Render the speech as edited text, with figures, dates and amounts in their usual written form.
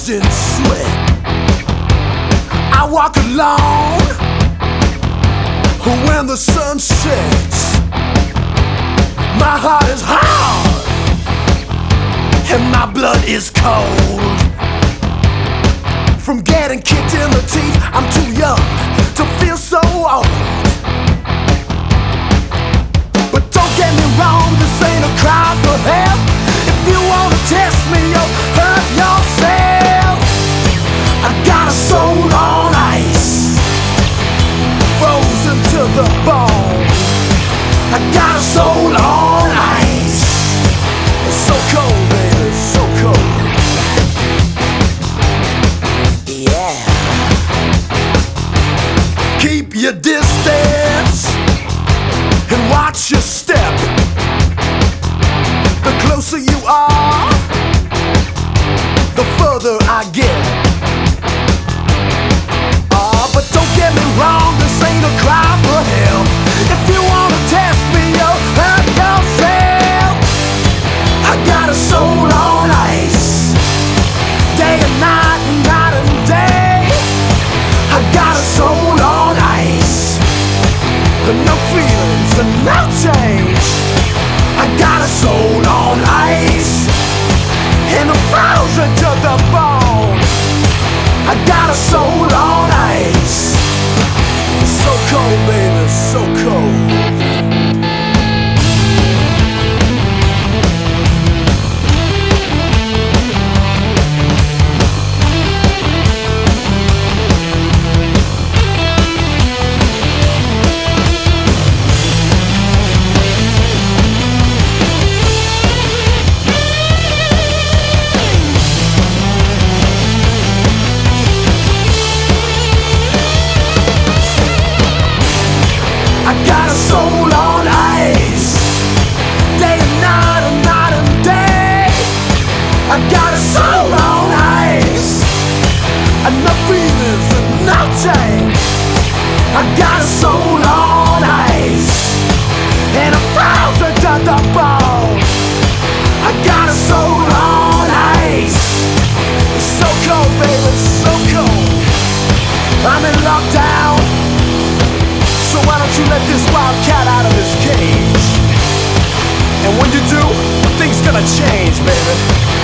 drenched in sweat. I walk alone when the sun sets. My heart is hard and my blood is cold. From getting kicked in the teeth, I'm too young to feel so old. But don't get me wrong, this ain't a cry for help. If you wanna test me, you'll hurt yourself. I got a soul on ice, frozen to the bone. I got a soul on ice. It's so cold, baby, so cold. Yeah. Keep your distance and watch your step. The closer you are, the further I get. But don't get me wrong, this ain't a cry for help. If you wanna test me, you'll hurt yourself. I got a soul on ice, day and night, night and day. I got a soul on ice, no feelings and no change. I got a soul on ice, and I'm frozen to the bone. I got a soul on ice. So cold, baby, so cold. I got a soul on ice, day and night and night and day. I got a soul on ice, no feelings and no change. I got a soul on ice, and I'm frozen to the bone. I got a soul on ice. It's so cold, baby, so cold. I'm in lockdown, so why don't you let this wild cat out of his cage? And when you do, things gonna change, baby.